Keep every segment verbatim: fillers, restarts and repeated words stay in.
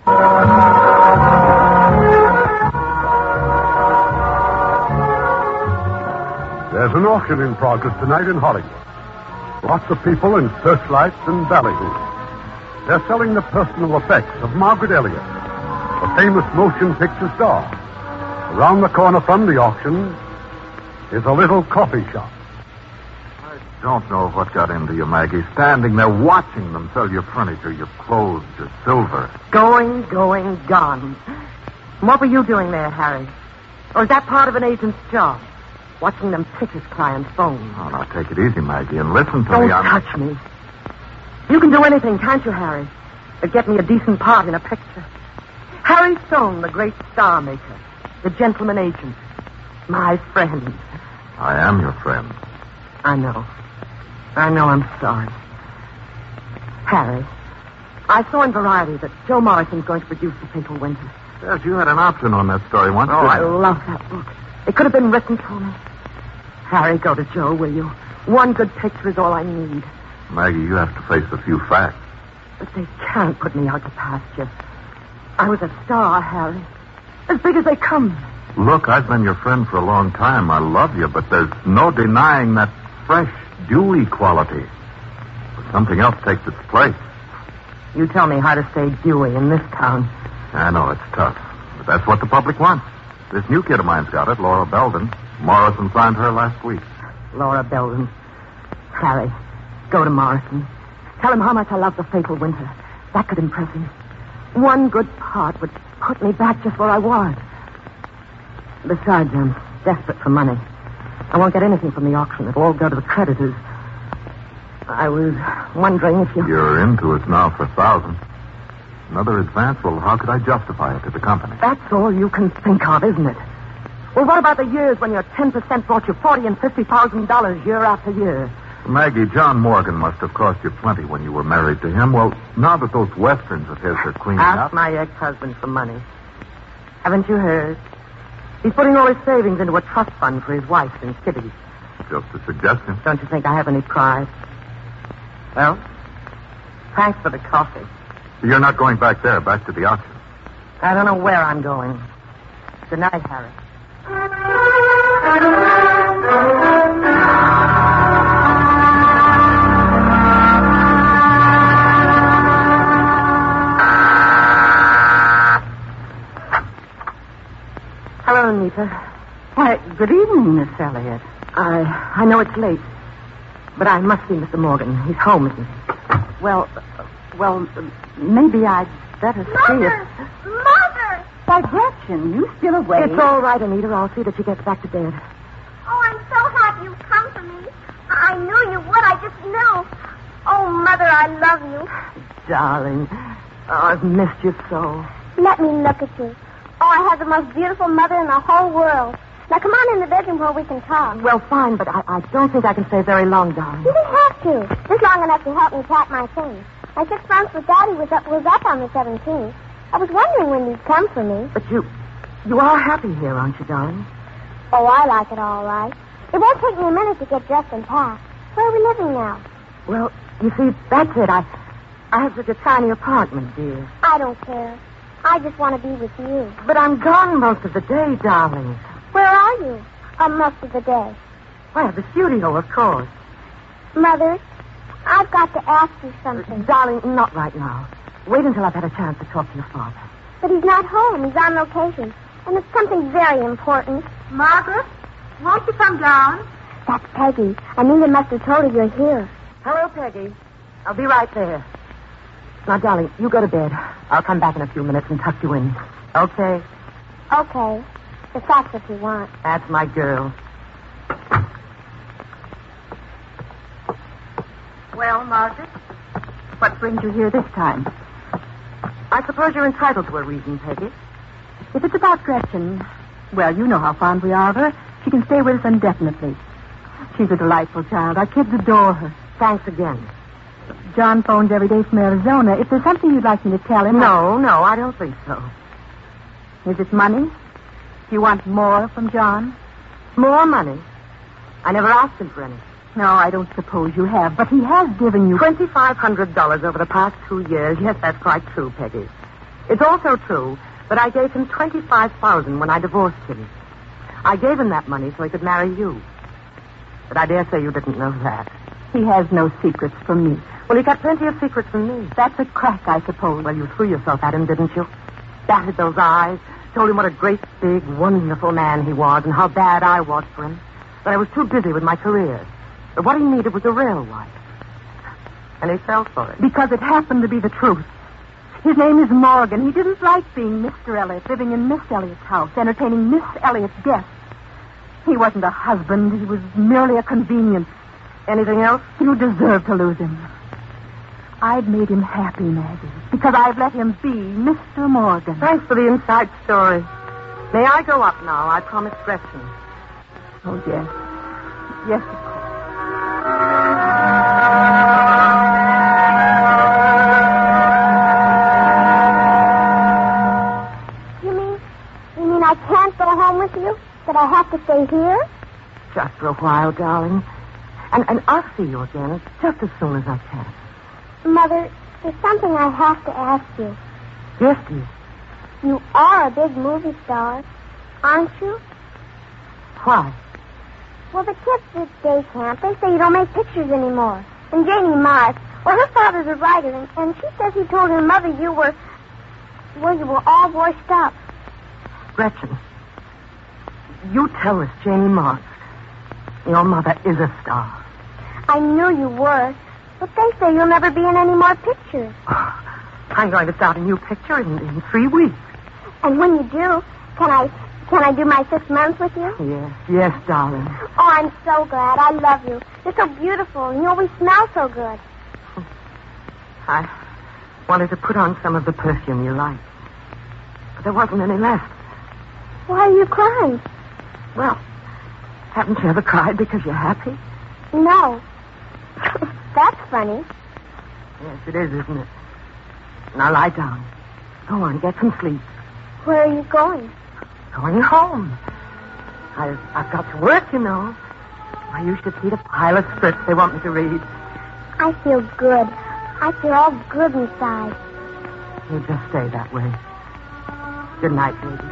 There's an auction in progress tonight in Hollywood. Lots of people in searchlights and ballyhoos. They're selling the personal effects of Margaret Elliott, the famous motion picture star. Around the corner from the auction is a little coffee shop. I don't know what got into you, Maggie, standing there watching them sell your furniture, your clothes, your silver. Going, going, gone. What were you doing there, Harry? Or is that part of an agent's job? Watching them pitch his client's phone. Oh, now, take it easy, Maggie, and listen to Don't me. Don't touch me. You can do anything, can't you, Harry? But get me a decent part in a picture. Harry Stone, the great star maker. The gentleman agent. My friend. I am your friend. I know. I know I'm sorry. Harry, I saw in Variety that Joe Morrison's going to produce The Fatal Winter. Yes, you had an option on that story once. Oh, I love that book. It could have been written for me. Harry, go to Joe, will you? One good picture is all I need. Maggie, you have to face a few facts. But they can't put me out to pasture. I was a star, Harry. As big as they come. Look, I've been your friend for a long time. I love you, but there's no denying that fresh, dewy quality. But something else takes its place. You tell me how to stay dewy in this town. I know it's tough, but that's what the public wants. This new kid of mine's got it, Laura Belden. Morrison signed her last week. Laura Belden. Harry, go to Morrison. Tell him how much I love The Fatal Winter. That could impress him. One good part would put me back just where I was. Besides, I'm desperate for money. I won't get anything from the auction. It'll all go to the creditors. I was wondering if you... You're into it now for a thousand. Another advance? Well, how could I justify it to the company? That's all you can think of, isn't it? Well, what about the years when your ten percent brought you forty and fifty thousand dollars year after year? Maggie, John Morgan must have cost you plenty when you were married to him. Well, now that those westerns of his are cleaning Ask up... my ex-husband for money. Haven't you heard? He's putting all his savings into a trust fund for his wife and kiddies. Just a suggestion. Don't you think I have any pride? Well, thanks for the coffee. You're not going back there, back to the auction. I don't know where I'm going. Good night, Harry. Hello, Nita. Why, good evening, Miss Elliott. I I know it's late, but I must see Mister Morgan. He's home, isn't he? Well, well, maybe I'd better see Mother! if... Mother! Why, Gretchen, you still awake? It's all right, Anita. I'll see that she gets back to bed. Oh, I'm so happy you've come for me. I knew you would. I just knew. Oh, Mother, I love you. Darling, oh, I've missed you so. Let me look at you. Oh, I have the most beautiful mother in the whole world. Now, come on in the bedroom where we can talk. Well, fine, but I, I don't think I can stay very long, darling. You don't have to. Just long enough to help me pack my things. My six months with Daddy was up, was up on the seventeenth. I was wondering when you'd come for me. But you, you are happy here, aren't you, darling? Oh, I like it all right. It won't take me a minute to get dressed and pack. Where are we living now? Well, you see, that's it. I, I have such a tiny apartment, dear. I don't care. I just want to be with you. But I'm gone most of the day, darling. Where are you? Uh, most of the day. Why, at the studio, of course. Mother, I've got to ask you something. Darling, not right now. Wait until I've had a chance to talk to your father. But he's not home. He's on location. And it's something very important. Margaret, won't you come down? That's Peggy. Anita must have told her you're here. Hello, Peggy. I'll be right there. Now, darling, you go to bed. I'll come back in a few minutes and tuck you in. Okay? Okay. If that's what you want. That's my girl. Well, Margaret, What brings you here this time? I suppose you're entitled to a reason, Peggy. If it's about Gretchen, well, you know how fond we are of her. She can stay with us indefinitely. She's a delightful child. Our kids adore her. Thanks again. John phones every day from Arizona. If there's something you'd like me to tell him... No, no, I don't think so. I... Is it money? Do you want more from John? More money? I never asked him for any. No, I don't suppose you have, but he has given you... twenty-five hundred dollars over the past two years. Yes, that's quite true, Peggy. It's also true that I gave him twenty-five thousand dollars when I divorced him. I gave him that money so he could marry you. But I dare say you didn't know that. He has no secrets from me. Well, he got plenty of secrets from me. That's a crack, I suppose. Well, you threw yourself at him, didn't you? Batted those eyes, told him what a great, big, wonderful man he was and how bad I was for him. But I was too busy with my career. But what he needed was a real wife. And he fell for it. Because it happened to be the truth. His name is Morgan. He didn't like being Mister Elliott, living in Miss Elliott's house, entertaining Miss Elliott's guests. He wasn't a husband. He was merely a convenience. Anything else? You deserve to lose him. I've made him happy, Maggie, because I've let him be Mister Morgan. Thanks for the inside story. May I go up now? I promised Gretchen. Oh, yes. Yes, of course. You mean, you mean I can't go home with you? That I have to stay here? Just for a while, darling. And, and I'll see you again just as soon as I can. Mother, there's something I have to ask you. Yes, dear. You are a big movie star, aren't you? Why? Well, the kids at day camp, they say you don't make pictures anymore. And Janie Mars, well, her father's a writer, and, and she says he told her mother you were, well, you were all washed up. Gretchen, you tell us, Janie Moss, your mother is a star. I knew you were, but they say you'll never be in any more pictures. Oh, I'm going to start a new picture in, in three weeks. And when you do, can I can I do my six months with you? Yes, yes, darling. Oh, I'm so glad. I love you. You're so beautiful, and you always smell so good. I wanted to put on some of the perfume you like, but there wasn't any left. Why are you crying? Well, haven't you ever cried because you're happy? No. That's funny. Yes, it is, isn't it? Now lie down. Go on, get some sleep. Where are you going? Going home. I've, I've got to work, you know. I used to see a pile of scripts they want me to read. I feel good. I feel all good inside. You just stay that way. Good night, baby.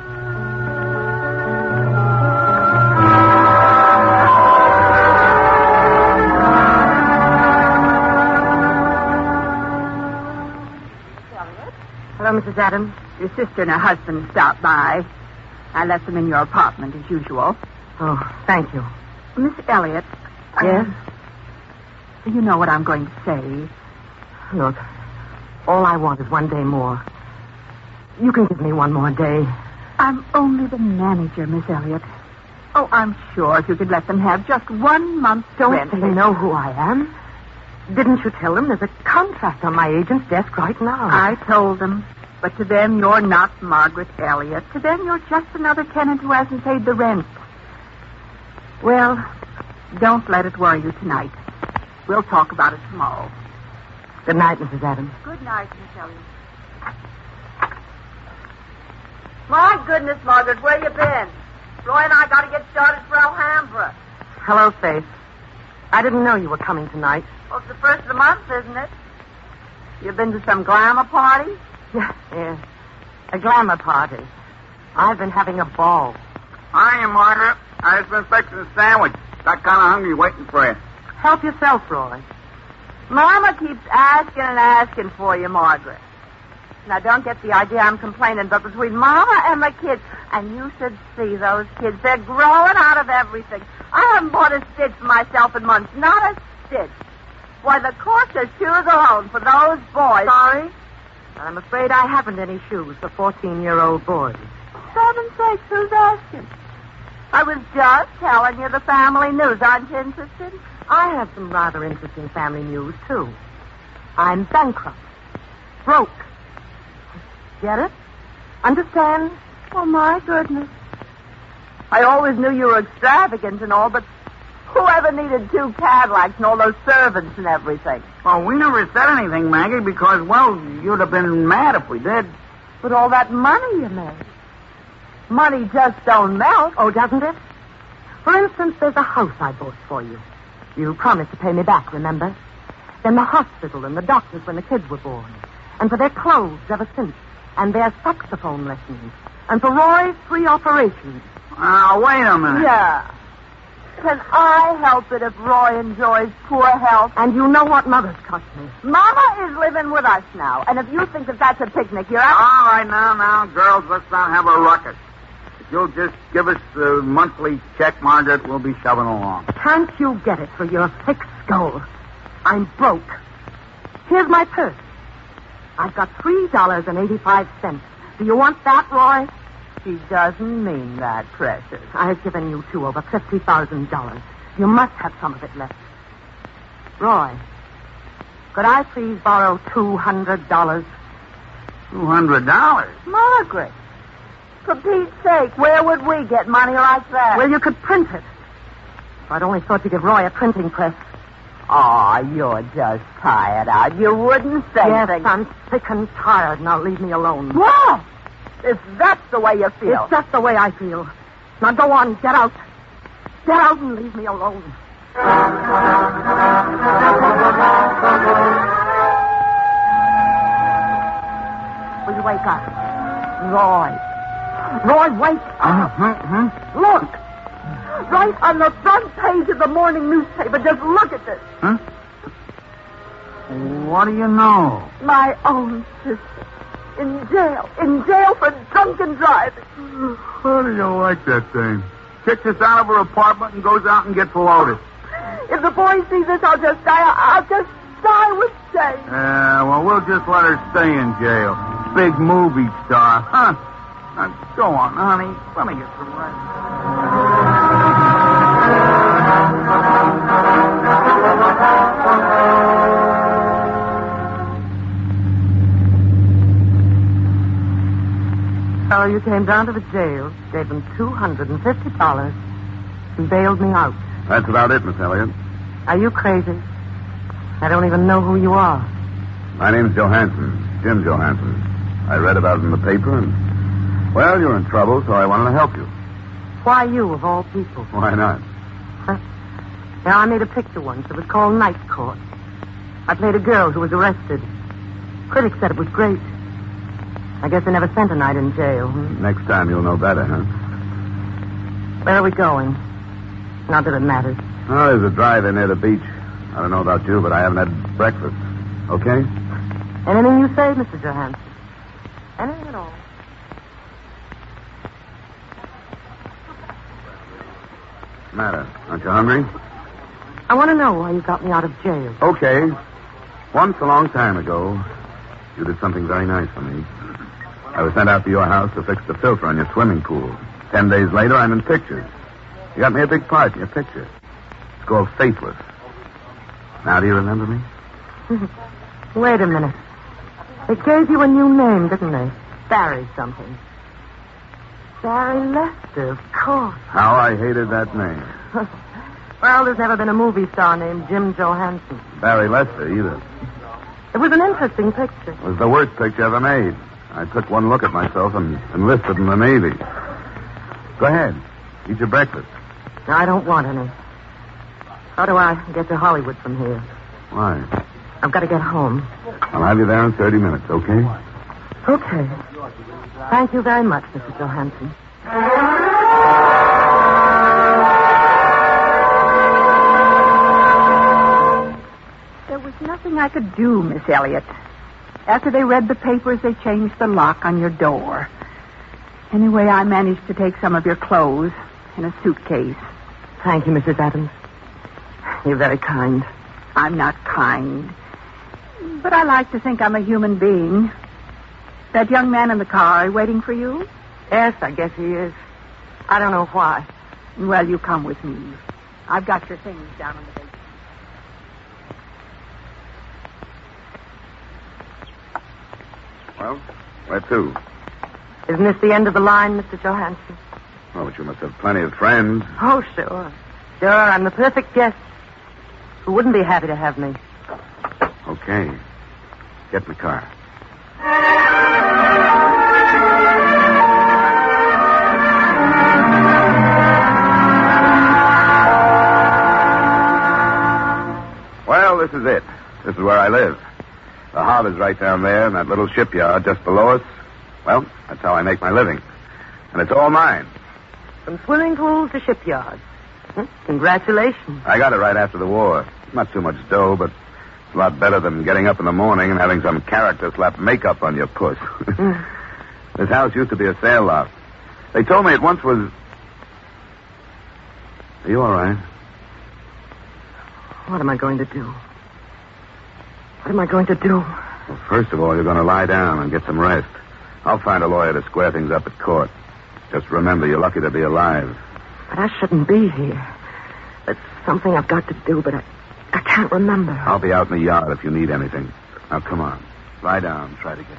Hello, Missus Adams. Your sister and her husband stopped by. I left them in your apartment, as usual. Oh, thank you. Miss Elliott. Yes? Uh, you know what I'm going to say. Look, all I want is one day more. You can give me one more day. I'm only the manager, Miss Elliott. Oh, I'm sure if you could let them have just one month's Don't rent. they know who I am? Didn't you tell them there's a contract on my agent's desk right now? I told them. But to them, you're not Margaret Elliott. To them, you're just another tenant who hasn't paid the rent. Well, don't let it worry you tonight. We'll talk about it tomorrow. Good night, Missus Adams. Good night, Miss Elliott. My goodness, Margaret, where you been? Roy and I got to get started for Alhambra. Hello, Faith. I didn't know you were coming tonight. Well, it's the first of the month, isn't it? You been to some glamour party? Yes, yes. A glamour party. I've been having a ball. Hiya, Margaret. I just been fixing a sandwich. Got kind of hungry waiting for you. Help yourself, Roy. Mama keeps asking and asking for you, Margaret. Now, don't get the idea I'm complaining, but between Mama and the kids, and you should see those kids. They're growing out of everything. I haven't bought a stitch for myself in months. Not a stitch. Why, the cost of shoes alone for those boys. Sorry? I'm afraid I haven't any shoes for fourteen-year-old boys. Heaven's sakes, who's asking? I was just telling you the family news. Aren't you interested? I have some rather interesting family news, too. I'm bankrupt. Broke. Get it? Understand? Oh, my goodness. I always knew you were extravagant and all, but whoever needed two Cadillacs and all those servants and everything? Well, we never said anything, Maggie, because, well, you'd have been mad if we did. But all that money you made. Money just don't melt. Oh, doesn't it? For instance, there's a house I bought for you. You promised to pay me back, remember? Then the hospital and the doctors when the kids were born. And for their clothes ever since. and their saxophone lessons. And for Roy, three operations. Now, wait a minute. Yeah. Can I help it if Roy enjoys poor health? And you know what Mother's cost me. Mama is living with us now, and if you think that that's a picnic, you're out. All right, now, now, girls, let's not have a ruckus. If you'll just give us the monthly check, Margaret, we'll be shoving along. Can't you get it for your thick skull? I'm broke. Here's my purse. I've got three dollars and eighty-five cents. Do you want that, Roy? She doesn't mean that, precious. I've given you two over fifty thousand dollars. You must have some of it left. Roy, could I please borrow two hundred dollars? Two hundred dollars? Margaret, for Pete's sake, where would we get money like that? Well, you could print it. I'd only thought to give Roy a printing press. Aw, oh, you're just tired out. You wouldn't say Yes, things. I'm sick and tired. Now leave me alone. What? If that's the way you feel. It's just the way I feel. Now go on, get out. Get out and leave me alone. Will you wake up? Roy. Roy, wake up. Uh-huh. Look. Right on the front page of the morning newspaper. Just look at this. Huh? What do you know? My own sister. In jail. In jail for drunken driving. How do you like that thing? Kicks us out of her apartment and goes out and gets loaded. If the boy sees this, I'll just die. I'll just die with shame. Yeah, well, we'll just let her stay in jail. Big movie star, huh? Now, go on, honey. Let me get some rest. So you came down to the jail, gave them two hundred fifty dollars, and bailed me out. That's about it, Miss Elliott. Are you crazy? I don't even know who you are. My name's Johansson, Jim Johansson. I read about it in the paper, and, well, you're in trouble, so I wanted to help you. Why you, of all people? Why not? Huh? Now, I made a picture once. It was called Night Court. I played a girl who was arrested. Critics said it was great. I guess they never spent a night in jail. Hmm? Next time you'll know better, huh? Where are we going? Not that it matters. Oh, there's a drive-in near the beach. I don't know about you, but I haven't had breakfast. Okay? Anything you say, Mister Johansson. Anything at all. What's the matter? Aren't you hungry? I want to know why you got me out of jail. Okay. Once a long time ago, you did something very nice for me. I was sent out to your house to fix the filter on your swimming pool. Ten days later, I'm in pictures. You got me a big part in your picture. It's called Faithless. Now, do you remember me? Wait a minute. They gave you a new name, didn't they? Barry something. Barry Lester, of course. How I hated that name. Well, there's never been a movie star named Jim Johansson. Barry Lester, either. It was an interesting picture. It was the worst picture ever made. I took one look at myself and enlisted in the Navy. Go ahead. Eat your breakfast. No, I don't want any. How do I get to Hollywood from here? Why? I've got to get home. I'll have you there in thirty minutes, okay? Okay. Thank you very much, Mister Johansson. There was nothing I could do, Miss Elliott. After they read the papers, they changed the lock on your door. Anyway, I managed to take some of your clothes in a suitcase. Thank you, Missus Adams. You're very kind. I'm not kind. But I like to think I'm a human being. That young man in the car waiting for you? Yes, I guess he is. I don't know why. Well, you come with me. I've got your things down in the basement. Well, where to? Isn't this the end of the line, Mister Johansson? Oh, but you must have plenty of friends. Oh, sure. Sure, I'm the perfect guest. Who wouldn't be happy to have me? Okay. Get in the car. Well, this is it. This is where I live. The harbor's right down there, and that little shipyard just below us Well, that's how I make my living. And it's all mine. From swimming pools to shipyards. Hmm? Congratulations. I got it right after the war. Not too much dough, but it's a lot better than getting up in the morning and having some character slap makeup on your puss. Mm. This house used to be a sale lot. They told me it once was... Are you all right? What am I going to do? What am I going to do? Well, first of all, you're going to lie down and get some rest. I'll find a lawyer to square things up at court. Just remember, you're lucky to be alive. But I shouldn't be here. It's something I've got to do, but I, I can't remember. I'll be out in the yard if you need anything. Now, come on. Lie down. Try to get...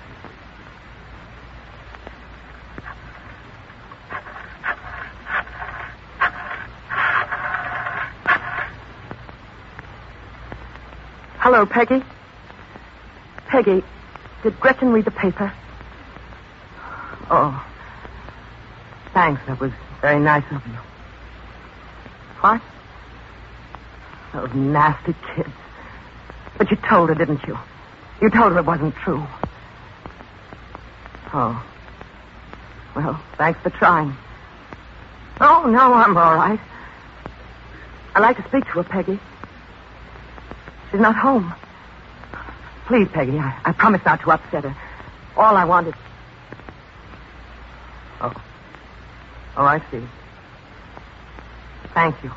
Hello, Peggy. Peggy, did Gretchen read the paper? Oh. Thanks, that was very nice of you. What? Those nasty kids. But you told her, didn't you? You told her it wasn't true. Oh. Well, thanks for trying. Oh, no, I'm all right. I'd like to speak to her, Peggy. She's not home. Please, Peggy, I, I promise not to upset her. All I wanted... Oh. Oh, I see. Thank you.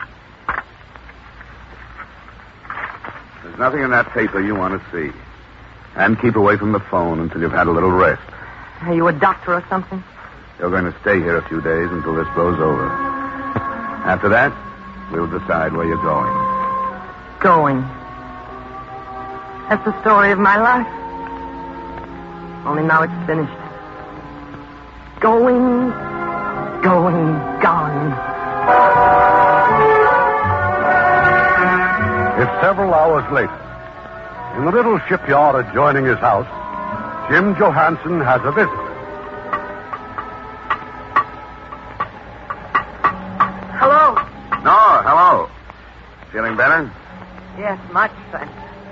There's nothing in that paper you want to see. And keep away from the phone until you've had a little rest. Are you a doctor or something? You're going to stay here a few days until this blows over. After that, we'll decide where you're going. Going. That's the story of my life. Only now it's finished. Going, going, gone. It's several hours later. In the little shipyard adjoining his house, Jim Johansson has a visitor. Hello. No, hello. Feeling better? Yes, much, thanks.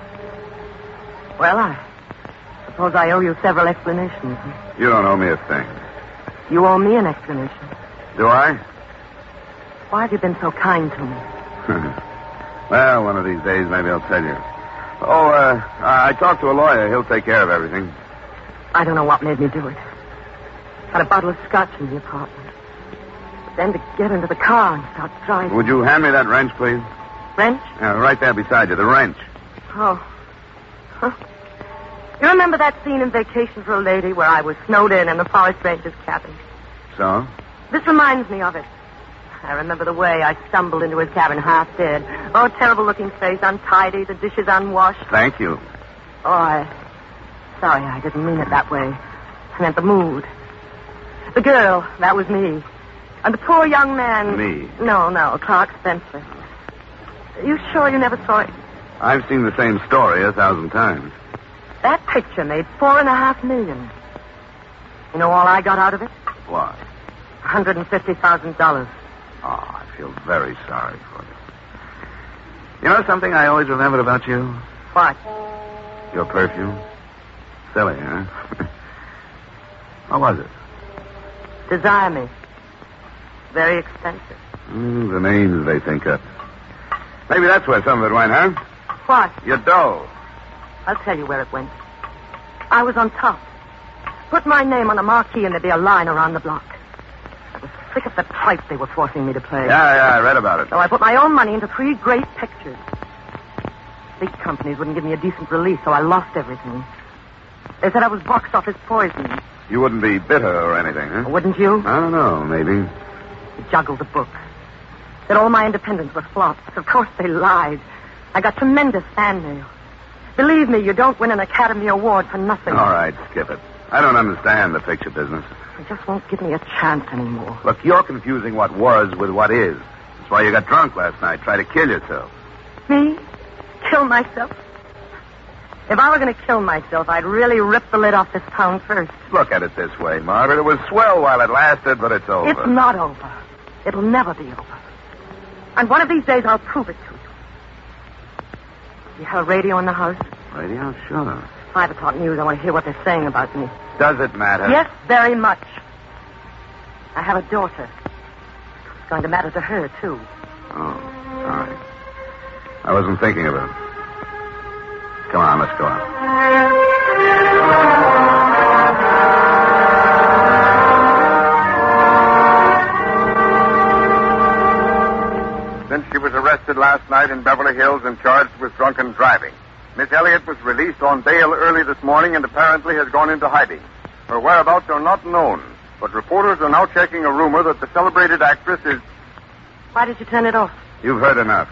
Well, I suppose I owe you several explanations. You don't owe me a thing. You owe me an explanation. Do I? Why have you been so kind to me? Well, one of these days, maybe I'll tell you. Oh, uh, I talked to a lawyer. He'll take care of everything. I don't know what made me do it. Had a bottle of scotch in the apartment. Then to get into the car and start driving. Would you hand me that wrench, please? Wrench? Yeah, right there beside you, the wrench. Oh. Huh. You remember that scene in Vacation for a Lady where I was snowed in in the forest ranger's cabin? So? This reminds me of it. I remember the way I stumbled into his cabin half dead. Oh, terrible-looking face, untidy, the dishes unwashed. Thank you. Oh, I... Sorry, I didn't mean it that way. I meant the mood. The girl, that was me. And the poor young man... Me? No, no, Clark Spencer. You sure you never saw it? I've seen the same story a thousand times. That picture made four and a half million. You know all I got out of it? What? one hundred fifty thousand dollars. Oh, I feel very sorry for you. You know something I always remembered about you? What? Your perfume. Silly, huh? How was it? Desire Me. Very expensive. Mm, the names they think up. Maybe that's where some of it went, huh? What? Your dough. I'll tell you where it went. I was on top. Put my name on a marquee and there'd be a line around the block. I was sick of the tripe they were forcing me to play. Yeah, yeah, I read about it. So I put my own money into three great pictures. Big companies wouldn't give me a decent release, so I lost everything. They said I was box office poison. You wouldn't be bitter or anything, huh? Wouldn't you? I don't know, maybe. They juggled the book. Said all my independents were flops. Of course they lied. I got tremendous fan mail. Believe me, you don't win an Academy Award for nothing. All right, skip it. I don't understand the picture business. They just won't give me a chance anymore. Look, you're confusing what was with what is. That's why you got drunk last night, try to kill yourself. Me? Kill myself? If I were going to kill myself, I'd really rip the lid off this town first. Look at it this way, Margaret. It was swell while it lasted, but it's over. It's not over. It'll never be over. And one of these days, I'll prove it to you. You have a radio in the house? Radio? Sure. Five o'clock news. I want to hear what they're saying about me. does it matter? Yes, very much. I have a daughter. It's going to matter to her, too. Oh, sorry. I wasn't thinking of it. Come on, let's go out. Since she was arrested last night in Beverly Hills and charged with drunken driving, Miss Elliott was released on bail early this morning and apparently has gone into hiding. Her whereabouts are not known, but reporters are now checking a rumor that the celebrated actress is... Why did you turn it off? You've heard enough.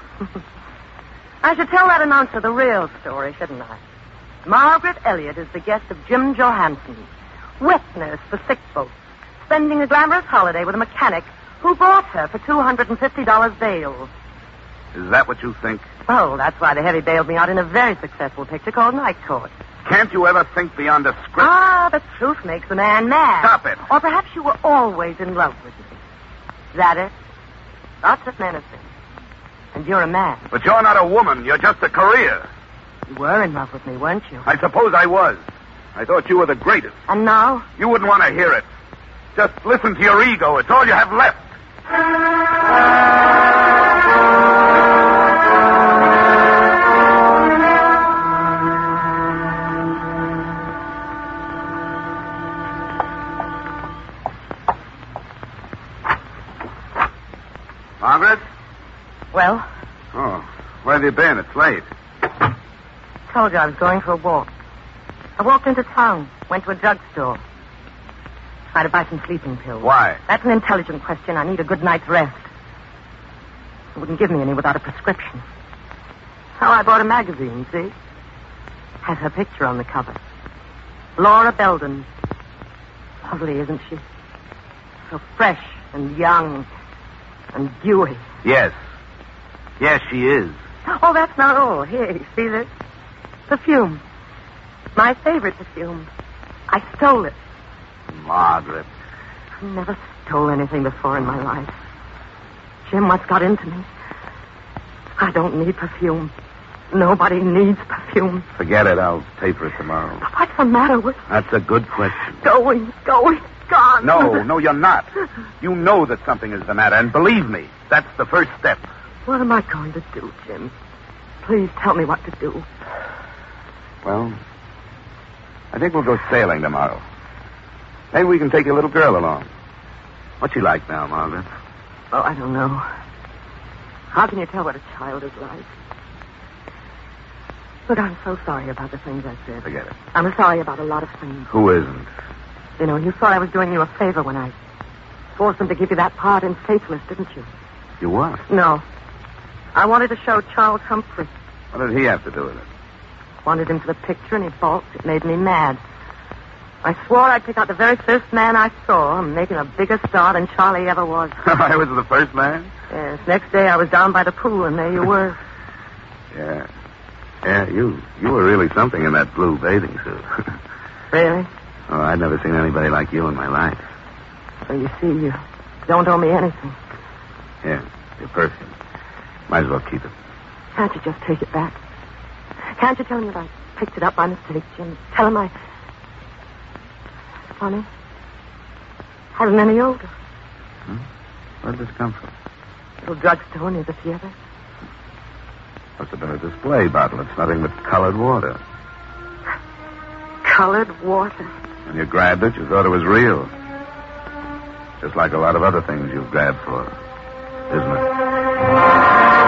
I should tell that announcer the real story, shouldn't I? Margaret Elliott is the guest of Jim Johansson, wet nurse for sick folks, spending a glamorous holiday with a mechanic who bought her for two hundred fifty dollars bail. Is that what you think? Oh, that's why the heavy bailed me out in a very successful picture called Night Court. Can't you ever think beyond a script? Ah, the truth makes a man mad. Stop it. Or perhaps you were always in love with me. Is that it? Lots of men have been. And you're a man. But you're not a woman. You're just a career. You were in love with me, weren't you? I suppose I was. I thought you were the greatest. And now? You wouldn't want to hear it. Just listen to your ego. It's all you have left. Margaret? Well? Oh, where have you been? It's late. Told you I was going for a walk. I walked into town, went to a drugstore. Tried to buy some sleeping pills. Why? That's an intelligent question. I need a good night's rest. They wouldn't give me any without a prescription. So I bought a magazine, see? Has her picture on the cover. Laura Belden. Lovely, isn't she? So fresh and young and dewy. Yes. Yes, she is. Oh, that's not all. Here, you see this? Perfume. My favorite perfume. I stole it. Margaret. I never stole anything before in my life. Jim once got into me. I don't need perfume. Nobody needs perfume. Forget it. I'll pay for it tomorrow. What's the matter with... That's a good question. Going, going, gone. No, no, you're not. You know that something is the matter, and believe me, that's the first step. What am I going to do, Jim? Please tell me what to do. Well, I think we'll go sailing tomorrow. Maybe we can take your little girl along. What's she like now, Margaret? Oh, I don't know. How can you tell what a child is like? Look, I'm so sorry about the things I said. Forget it. I'm sorry about a lot of things. Who isn't? You know, you thought I was doing you a favor when I forced them to give you that part in Faithless, didn't you? You what? No. I wanted to show Charles Humphrey. What did he have to do with it? Wanted him for the picture, and he balked. It made me mad. I swore I'd pick out the very first man I saw and make him a bigger star than Charlie ever was. I was the first man? Yes. Next day I was down by the pool, and there you were. Yeah. Yeah, you you were really something in that blue bathing suit. Really? Oh, I'd never seen anybody like you in my life. So you see, you don't owe me anything. Yeah, your perfume. Might as well keep it. Can't you just take it back? Can't you tell him that I picked it up by mistake, Jim? Tell him I... It's funny. Hasn't any older. Hmm? Where'd this come from? Little drugstore near the theater. Must have been a display bottle. It's nothing but colored water. Colored water? When you grabbed it, you thought it was real. Just like a lot of other things you've grabbed for, isn't it?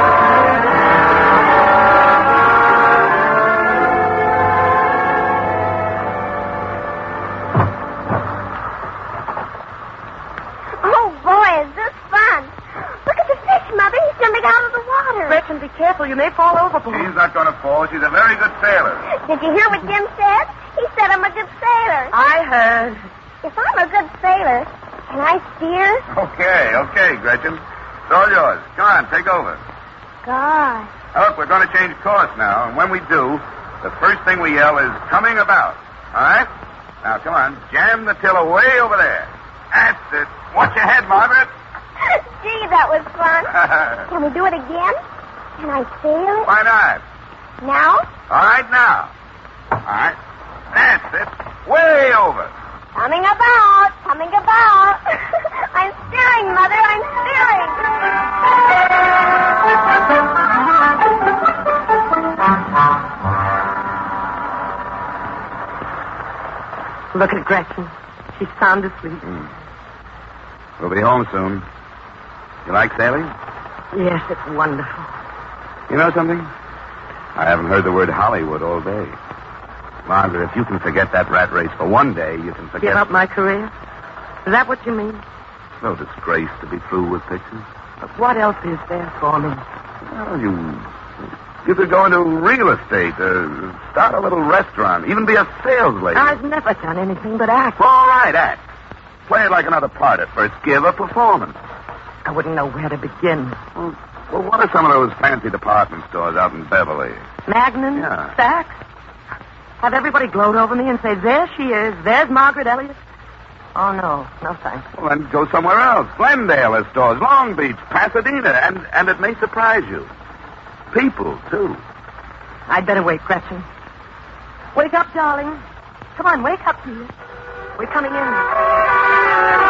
Gretchen, be careful. You may fall overboard. She's not going to fall. She's a very good sailor. Did you hear what Jim said? He said I'm a good sailor. I heard. If I'm a good sailor, can I steer? Okay, okay, Gretchen. It's all yours. Come on, take over. God. Look, we're going to change course now, and when we do, the first thing we yell is coming about. All right? Now, come on. Jam the tiller way over there. That's it. Watch your head, Margaret. Gee, that was fun. Can we do it again? Can I sail it? Why not? Now? All right, now. All right. That's it. Way over. Coming about, coming about. I'm steering, Mother, I'm steering. Look at Gretchen. She's sound asleep. Mm. We'll be home soon. You like sailing? Yes, it's wonderful. You know something? I haven't heard the word Hollywood all day. Margaret, if you can forget that rat race for one day, you can forget... Give up my career? Is that what you mean? No disgrace to be through with pictures. But what else is there for me? Well, you... You could go into real estate, uh, start a little restaurant, even be a sales lady. I've never done anything but act. All right, act. Play it like another part at first. Give a performance. I wouldn't know where to begin. Well, well, what are some of those fancy department stores out in Beverly? Magnum? Yeah. Saks? Have everybody gloat over me and say, there she is, there's Margaret Elliott? Oh, no. No, thanks. Well, then go somewhere else. Glendale has stores, Long Beach, Pasadena, and, and it may surprise you. People, too. I'd better wait, Gretchen. Wake up, darling. Come on, wake up, dear. We're coming in.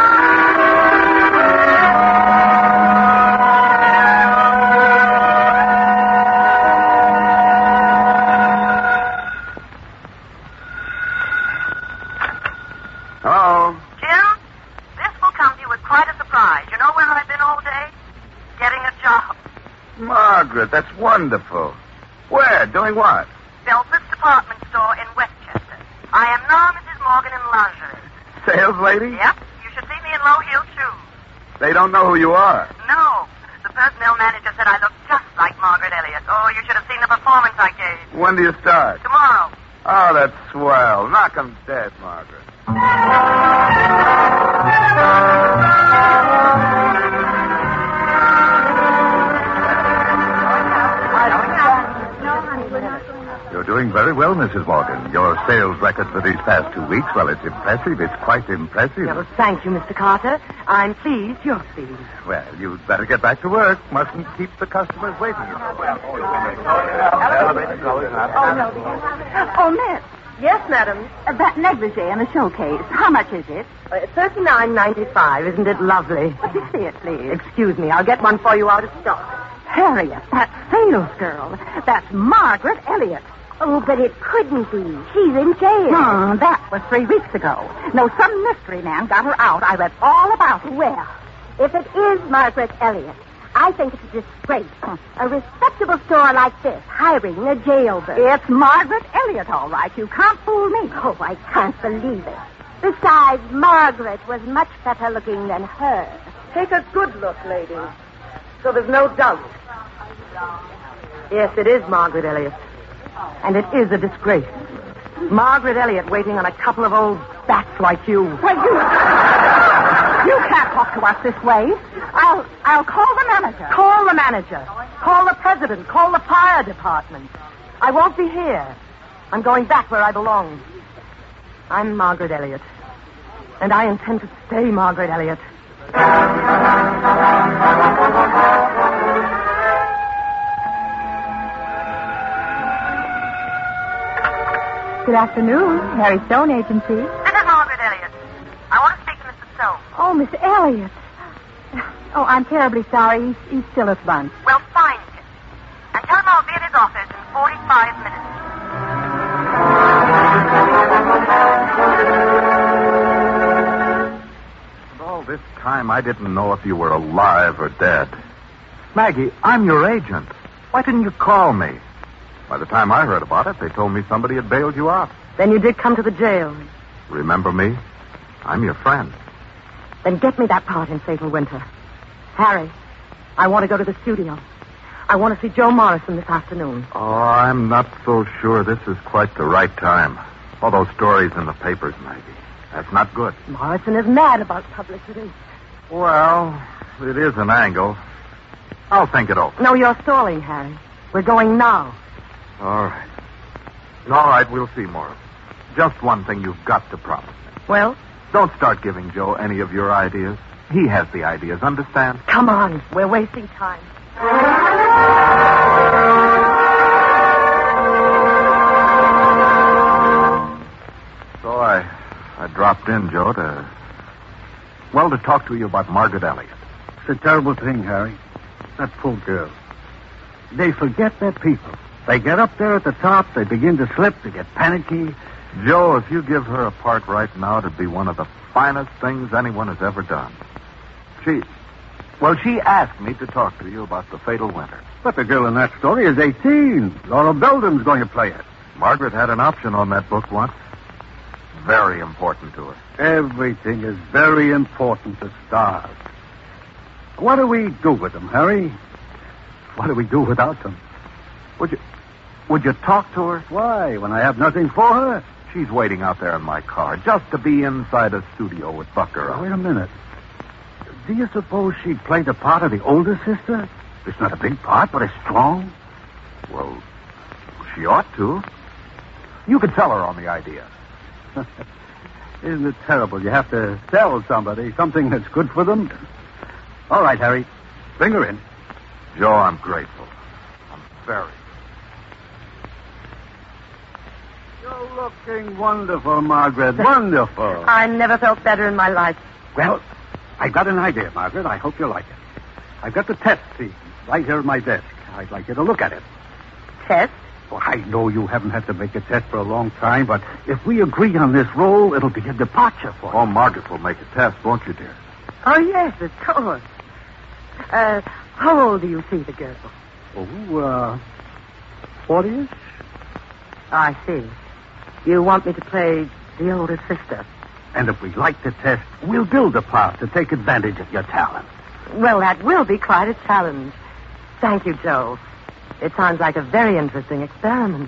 Hello? Jim, this will come to you with quite a surprise. You know where I've been all day? Getting a job. Margaret, that's wonderful. Where? Doing what? Belford's department store in Westchester. I am now Missus Morgan in lingerie. Sales lady? Yep. You should see me in low-heel shoes. They don't know who you are. No. The personnel manager said I look just like Margaret Elliott. Oh, you should have seen the performance I gave. When do you start? Tomorrow. Oh, that's swell. Knock 'em dead, Margaret. You're doing very well, Missus Morgan. Your sales record for these past two weeks, well, it's impressive. It's quite impressive. Well, thank you, Mister Carter. I'm pleased you're pleased. Well, you'd better get back to work. Mustn't keep the customers waiting. Oh, Miss, Yes, madam. uh, that negligee in the showcase, how much is it? Uh, thirty-nine ninety-five. Isn't it lovely? Let me see it, please. Excuse me. I'll get one for you out of stock. Harriet, that sales girl. That's Margaret Elliott. Oh, but it couldn't be. She's in jail. Hmm, that was three weeks ago. No, some mystery man got her out. I read all about it. Well, if it is Margaret Elliott, I think it's a disgrace. A respectable store like this hiring a jailbird. It's Margaret Elliott, all right. You can't fool me. Oh, I can't believe it. Besides, Margaret was much better looking than her. Take a good look, lady. So there's no doubt. Yes, it is Margaret Elliott. And it is a disgrace. Margaret Elliott waiting on a couple of old bats like you. Well, you... You can't talk to us this way. I'll... I'll call the manager. Call the manager. Call the president. Call the fire department. I won't be here. I'm going back where I belong. I'm Margaret Elliott. And I intend to stay Margaret Elliott. Good afternoon. Harry Stone Agency. This is Margaret Elliott. I want to speak to Mister Stone. Oh, Miss Elliott. Oh, I'm terribly sorry. He's, he's still at lunch. Well, find him. And tell him I'll be at his office in forty-five minutes. All this time, I didn't know if you were alive or dead. Maggie, I'm your agent. Why didn't you call me? By the time I heard about it, they told me somebody had bailed you out. Then you did come to the jail. Remember me? I'm your friend. Then get me that part in Fatal Winter. Harry, I want to go to the studio. I want to see Joe Morrison this afternoon. Oh, I'm not so sure this is quite the right time. All those stories in the papers, Maggie. That's not good. Morrison is mad about publicity. Well, it is an angle. I'll think it over. No, you're stalling, Harry. We're going now. All right. All right, we'll see more. Just one thing you've got to promise me. Well? Don't start giving Joe any of your ideas. He has the ideas, understand? Come on. We're wasting time. dropped in, Joe, to... Well, to talk to you about Margaret Elliott. It's a terrible thing, Harry. That poor girl. They forget their people. They get up there at the top, they begin to slip, they get panicky. Joe, if you give her a part right now, it'd be one of the finest things anyone has ever done. She... Well, she asked me to talk to you about The Fatal Winter. But the girl in that story is eighteen. Laura Belden's going to play it. Margaret had an option on that book once. Very important to her. Everything is very important to stars. What do we do with them, Harry? What do we do without them? Would you... Would you talk to her? Why, when I have nothing for her? She's waiting out there in my car, just to be inside a studio with Buck around. Wait a minute. Do you suppose she'd play the part of the older sister? It's not a big part, but it's strong. Well, she ought to. You could tell her on the idea. Isn't it terrible? You have to tell somebody something that's good for them. All right, Harry. Bring her in. Joe, I'm grateful. I'm very. You're looking wonderful, Margaret. Wonderful. I never felt better in my life. Well, I got an idea, Margaret. I hope you like it. I've got the test scene right here at my desk. I'd like you to look at it. Test? Well, I know you haven't had to make a test for a long time, but if we agree on this role, it'll be a departure for you. Oh, Margaret will make a test, won't you, dear? Oh, yes, of course. Uh, how old do you see the girl? Oh, uh, forty-ish. I see. You want me to play the older sister. And if we like the test, we'll build a part to take advantage of your talent. Well, that will be quite a challenge. Thank you, Joe. It sounds like a very interesting experiment.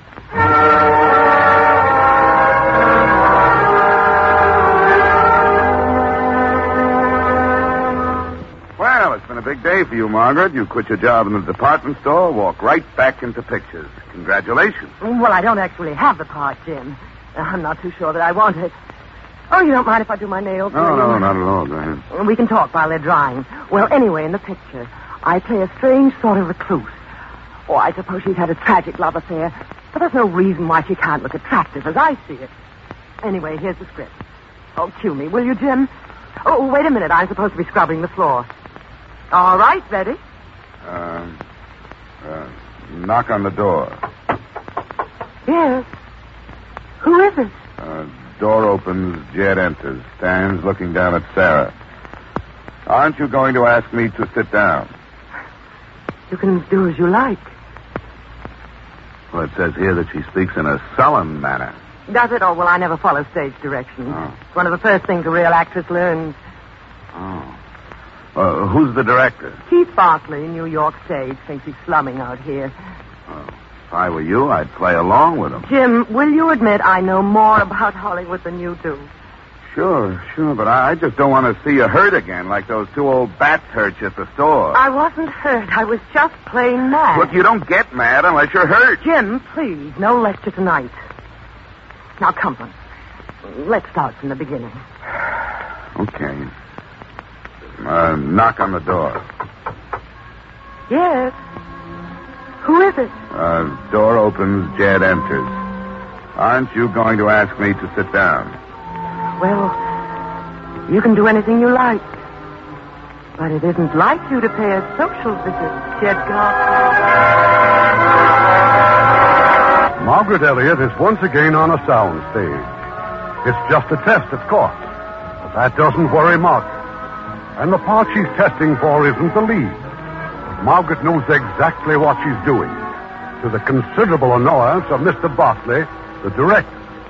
Well, it's been a big day for you, Margaret. You quit your job in the department store, walk right back into pictures. Congratulations. Well, I don't actually have the part, Jim. I'm not too sure that I want it. Oh, you don't mind if I do my nails? No, no, not at all. Go ahead. We can talk while they're drying. Well, anyway, in the picture, I play a strange sort of recluse. Oh, I suppose she's had a tragic love affair, but there's no reason why she can't look attractive as I see it. Anyway, here's the script. Oh, cue me, will you, Jim? Oh, wait a minute. I'm supposed to be scrubbing the floor. All right, ready? Uh, uh, knock on the door. Yes. Who is it? Uh, door opens, Jed enters, stands looking down at Sarah. Aren't you going to ask me to sit down? You can do as you like. Well, it says here that she speaks in a sullen manner. Does it? Oh, well, I never follow stage directions. Oh. It's one of the first things a real actress learns. Oh. Uh, who's the director? Keith Barkley, New York Stage, thinks he's slumming out here. Oh. If I were you, I'd play along with him. Jim, will you admit I know more about Hollywood than you do? Sure, sure, but I, I just don't want to see you hurt again like those two old bats hurt you at the store. I wasn't hurt. I was just plain mad. Look, you don't get mad unless you're hurt. Jim, please, no lecture tonight. Now, come on. Let's start from the beginning. Okay. Uh, knock on the door. Yes. Who is it? Uh, door opens, Jed enters. Aren't you going to ask me to sit down? Well, you can do anything you like. But it isn't like you to pay a social visit, Jed Garth. Margaret Elliott is once again on a sound stage. It's just a test, of course. But that doesn't worry Margaret. And the part she's testing for isn't the lead. Margaret knows exactly what she's doing, to the considerable annoyance of Mister Barkley, the director.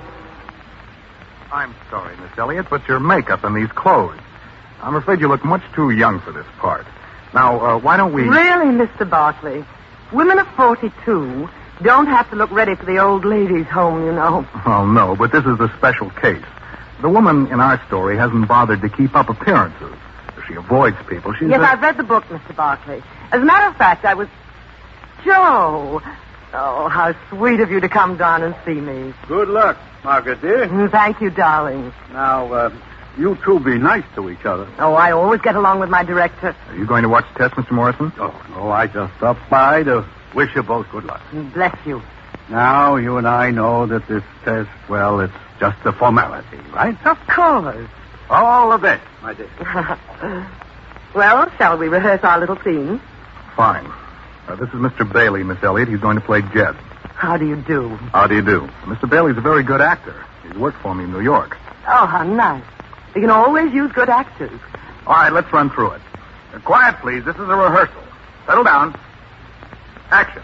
I'm sorry, Miss Elliott, but your makeup and these clothes. I'm afraid you look much too young for this part. Now, uh, why don't we... Really, Mister Barkley? Women of forty-two don't have to look ready for the old ladies' home, you know. Well, no, but this is a special case. The woman in our story hasn't bothered to keep up appearances. She avoids people. She's Yes, a... I've read the book, Mister Barkley. As a matter of fact, I was... Joe! Oh, how sweet of you to come down and see me. Good luck, Margaret, dear. Mm, Thank you, darling. Now, uh, you two be nice to each other. Oh, I always get along with my director. Are you going to watch the test, Mister Morrison? Oh, no, I just stopped by to wish you both good luck. Mm, Bless you. Now, you and I know that this test, well, it's just a formality, right? Of course. All of it, my dear. Well, shall we rehearse our little scene? Fine. Uh, this is Mister Bailey, Miss Elliott. He's going to play Jed. How do you do? How do you do? Mister Bailey's a very good actor. He's worked for me in New York. Oh, how nice. You can always use good actors. All right, let's run through it. Uh, quiet, please. This is a rehearsal. Settle down. Action.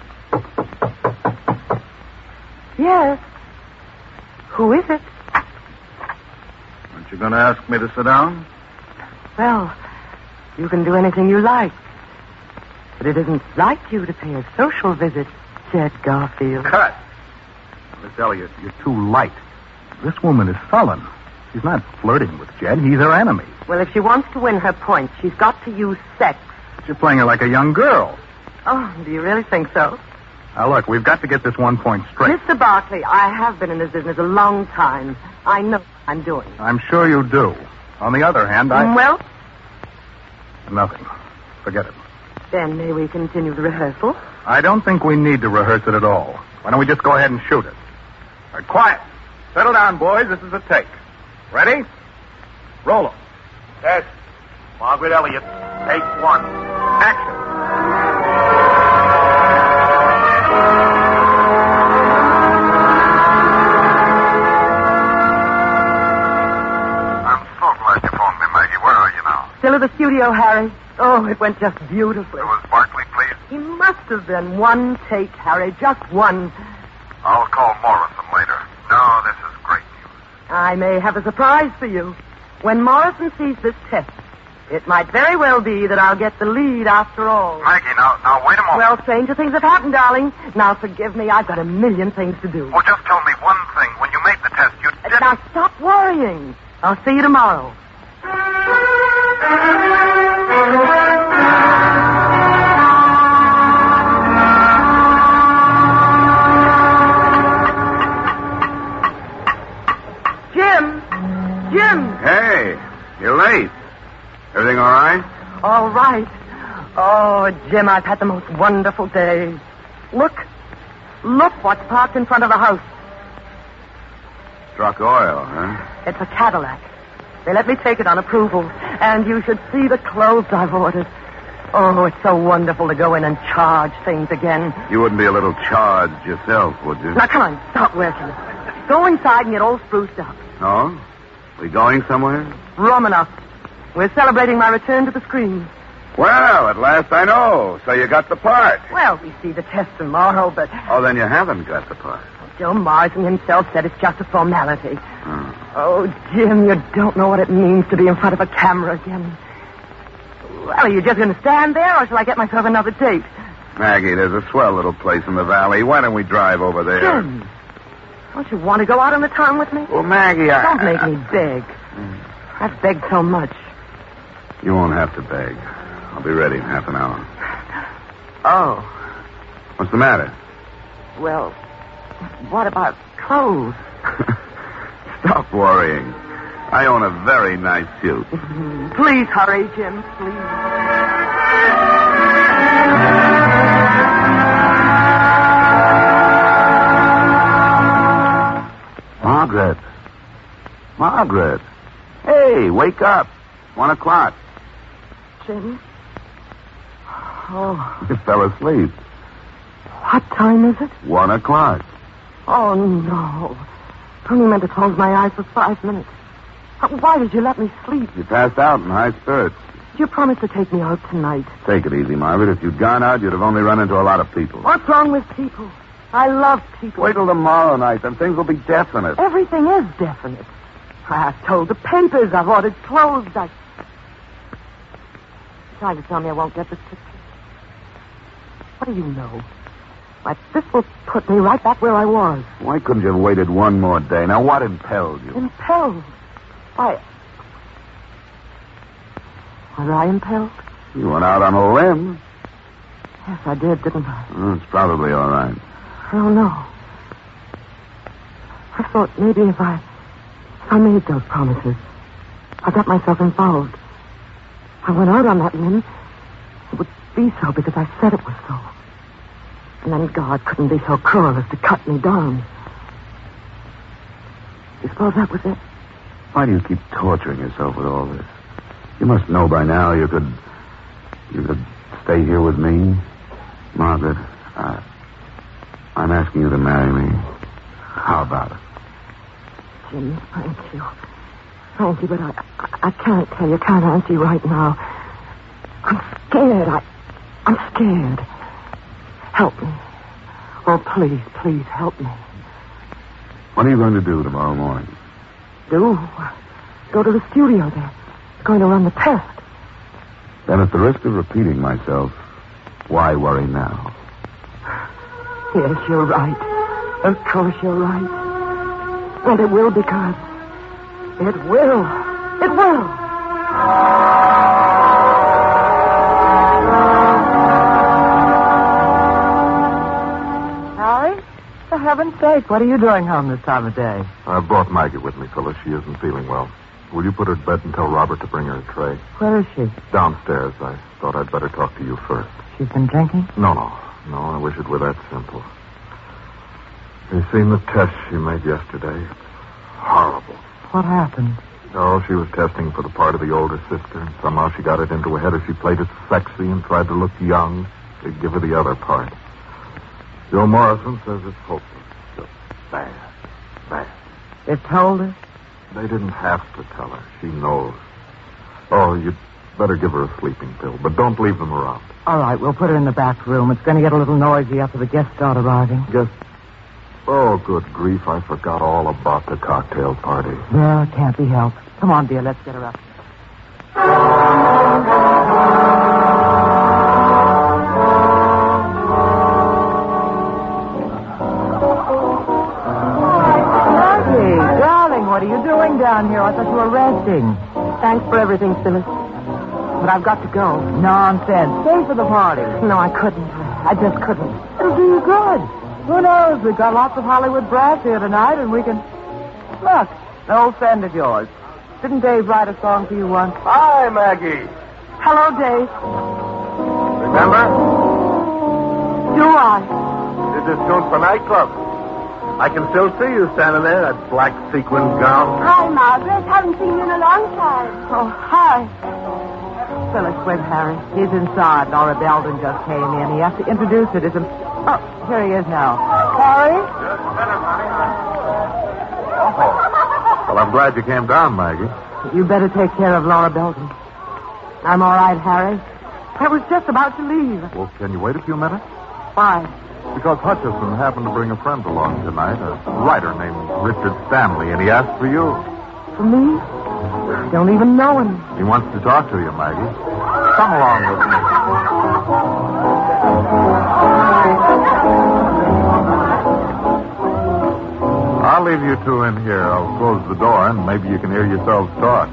Yes. Who is it? Aren't you going to ask me to sit down? Well, you can do anything you like. But it isn't like you to pay a social visit, Jed Garfield. Cut. Miss Elliott, you're too light. This woman is sullen. She's not flirting with Jed. He's her enemy. Well, if she wants to win her point, she's got to use sex. You're playing her like a young girl. Oh, do you really think so? Now, look, we've got to get this one point straight. Mister Barkley, I have been in this business a long time. I know what I'm doing. I'm sure you do. On the other hand, I... Well? Nothing. Forget it. Then may we continue the rehearsal? I don't think we need to rehearse it at all. Why don't we just go ahead and shoot it? All right, quiet. Settle down, boys. This is a take. Ready? Roll 'em. Yes. Margaret Elliott, take one. Action. I'm so glad you phoned me, Maggie. Where are you now? Still at the studio, Harry. Oh, it went just beautifully. It was Barkley, please. He must have been one take, Harry. Just one. I'll call Morrison later. No, this is great news. I may have a surprise for you. When Morrison sees this test, it might very well be that I'll get the lead after all. Maggie, now, now, wait a moment. Well, stranger things have happened, darling. Now, forgive me. I've got a million things to do. Oh, just tell me one thing. When you made the test, you didn't... Now, stop worrying. I'll see you tomorrow. Jim! Jim! Hey, you're late. Everything all right? All right. Oh, Jim, I've had the most wonderful day. Look. Look what's parked in front of the house. Struck oil, huh? It's a Cadillac. They let me take it on approval. And you should see the clothes I've ordered. Oh, it's so wonderful to go in and charge things again. You wouldn't be a little charged yourself, would you? Now, come on. Stop working. Go inside and get all spruced up. No? We going somewhere? Romanov. We're celebrating my return to the screen. Well, at last I know. So you got the part. Well, we see the test tomorrow, but... Oh, then you haven't got the part. Joe Morrison himself said it's just a formality. Hmm. Oh, Jim, you don't know what it means to be in front of a camera again. Well, are you just going to stand there, or shall I get myself another date? Maggie, there's a swell little place in the valley. Why don't we drive over there? Jim, don't you want to go out on the town with me? Well, Maggie, I... Don't make me beg. I've begged so much. You won't have to beg. I'll be ready in half an hour. Oh. What's the matter? Well, what about clothes? Stop worrying. I own a very nice suit. Please hurry, Jim, please. Margaret. Margaret. Hey, wake up. One o'clock. Jim? Oh. You fell asleep. What time is it? One o'clock. Oh, no. I only meant to close my eyes for five minutes. Why did you let me sleep? You passed out in high spirits. You promised to take me out tonight. Take it easy, Margaret. If you'd gone out, you'd have only run into a lot of people. What's wrong with people? I love people. Wait till tomorrow night, then things will be definite. Everything is definite. I've told the papers I've ordered clothes. I... You're trying to tell me I won't get this picture. What do you know? Why, this will put me right back where I was. Why couldn't you have waited one more day? Now, what impelled you? Impelled? Why... Was I impelled? You went out on a limb. Yes, I did, didn't I? Oh, it's probably all right. I don't know. I thought maybe if I... If I made those promises, I got myself involved. I went out on that limb. It would be so because I said it was so. And then God couldn't be so cruel as to cut me down. You suppose that was it? Why do you keep torturing yourself with all this? You must know by now you could... You could stay here with me. Margaret, I... I'm asking you to marry me. How about it? Jim, thank you. Thank you, but I, I, I can't tell you. Can't answer you right now. I'm scared. I, I'm scared. Help me. Oh, please, please help me. What are you going to do tomorrow morning? Do? Go to the studio there. They're going to run the test. Then at the risk of repeating myself, why worry now? Yes, you're right. Of course you're right. And it will because... It will. It will. Harry, for heaven's sake, what are you doing home this time of day? I brought Maggie with me, Phyllis. She isn't feeling well. Will you put her to bed and tell Robert to bring her a tray? Where is she? Downstairs. I thought I'd better talk to you first. She's been drinking? No, no. No, I wish it were that simple. You seen the test she made yesterday? Horrible. What happened? Oh, she was testing for the part of the older sister, and somehow she got it into her head if she played it sexy and tried to look young, they'd give her the other part. Joe Morrison says it's hopeless. Just bad. Bad. They told her? They didn't have to tell her. She knows. Oh, you'd better give her a sleeping pill, but don't leave them around. All right, we'll put her in the back room. It's going to get a little noisy after the guests start arriving. Guess... Oh, good grief, I forgot all about the cocktail party. Well, it can't be helped. Come on, dear, let's get her up. Maggie, darling, what are you doing down here? I thought you were resting. Thanks for everything, Phyllis. But I've got to go. Nonsense. Stay for the party. No, I couldn't. I just couldn't. It'll do you good. Who knows? We've got lots of Hollywood brass here tonight, and we can... Look, an old friend of yours. Didn't Dave write a song for you once? Hi, Maggie. Hello, Dave. Remember? Do I? Did this tune for nightclub. I can still see you standing there, that black sequined gown. Hi, Margaret. Haven't seen you in a long time. Oh, hi. Phyllis, where's Harry? He's inside. Laura Belden just came in. He has to introduce her to some... Oh, here he is now. Harry? Oh. Well, I'm glad you came down, Maggie. You better take care of Laura Belden. I'm all right, Harry. I was just about to leave. Well, can you wait a few minutes? Why? Because Hutchison happened to bring a friend along tonight, a writer named Richard Stanley, and he asked for you. For me? Don't even know him. He wants to talk to you, Maggie. Come along with me. I'll leave you two in here. I'll close the door, and maybe you can hear yourselves talk.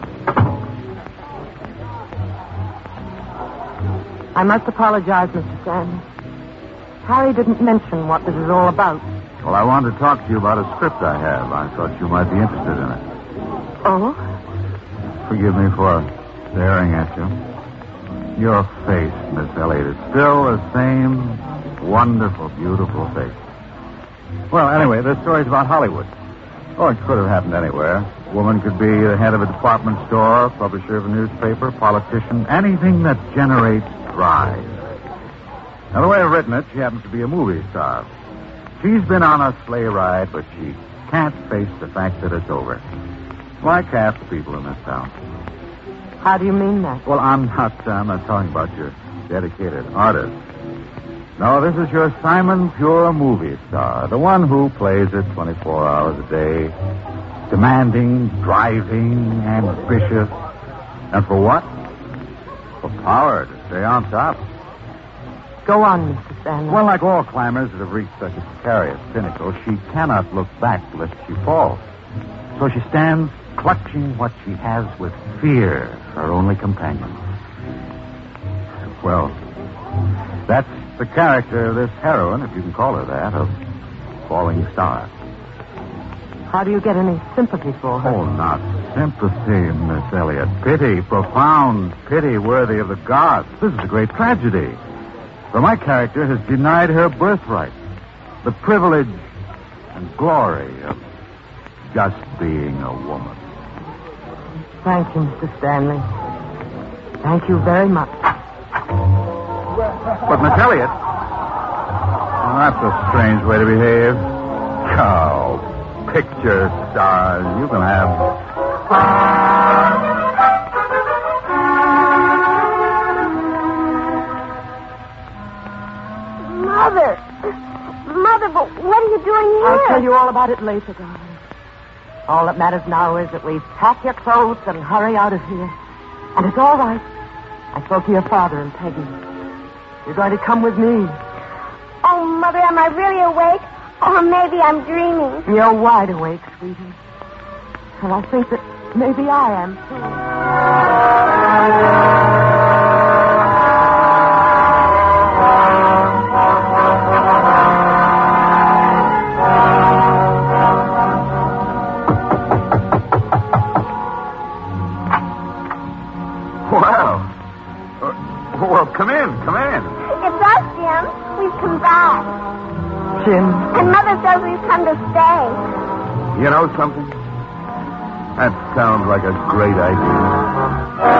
I must apologize, Mister Sanders. Harry didn't mention what this is all about. Well, I wanted to talk to you about a script I have. I thought you might be interested in it. Oh? Forgive me for staring at you. Your face, Miss Elliott, is still the same wonderful, beautiful face. Well, anyway, this story's about Hollywood. Oh, it could have happened anywhere. A woman could be the head of a department store, publisher of a newspaper, politician, anything that generates drive. Now, the way I've written it, she happens to be a movie star. She's been on a sleigh ride, but she can't face the fact that it's over. Like half the people in this town. How do you mean that? Well, I'm not, I'm not talking about your dedicated artist. No, this is your Simon Pure movie star, the one who plays it twenty-four hours a day, demanding, driving, ambitious. And for what? For power, to stay on top. Go on, Mister Stanley. Well, like all climbers that have reached such a precarious pinnacle, she cannot look back lest she falls. So she stands clutching what she has with fear, her only companion. Well, that's the character of this heroine, if you can call her that, of Falling Star. How do you get any sympathy for her? Oh, not sympathy, Miss Elliott. Pity, profound pity worthy of the gods. This is a great tragedy. For my character has denied her birthright, the privilege and glory of just being a woman. Thank you, Mister Stanley. Thank you very much. But, Miss Elliott, well, that's a strange way to behave. Oh, picture stars. You can have... Mother. Mother, but what are you doing here? I'll tell you all about it later, darling. All that matters now is that we pack your clothes and hurry out of here. And it's all right. I spoke to your father and Peggy. You're going to come with me. Oh, Mother, am I really awake? Or maybe I'm dreaming. You're wide awake, sweetie. And I think that maybe I am, too. Wow. Uh, well, come in, come in. It's us, Jim. We've come back. Jim. And Mother says we've come to stay. You know something? That sounds like a great idea.